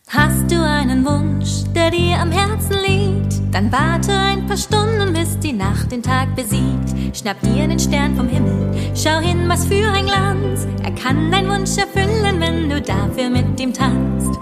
Hast du einen Wunsch, der dir am Herzen liegt? Dann warte ein paar Stunden, bis die Nacht den Tag besiegt. Schnapp dir den Stern vom Himmel, schau hin, was für ein Glanz. Er kann deinen Wunsch erfüllen, wenn du dafür mit ihm tanzt.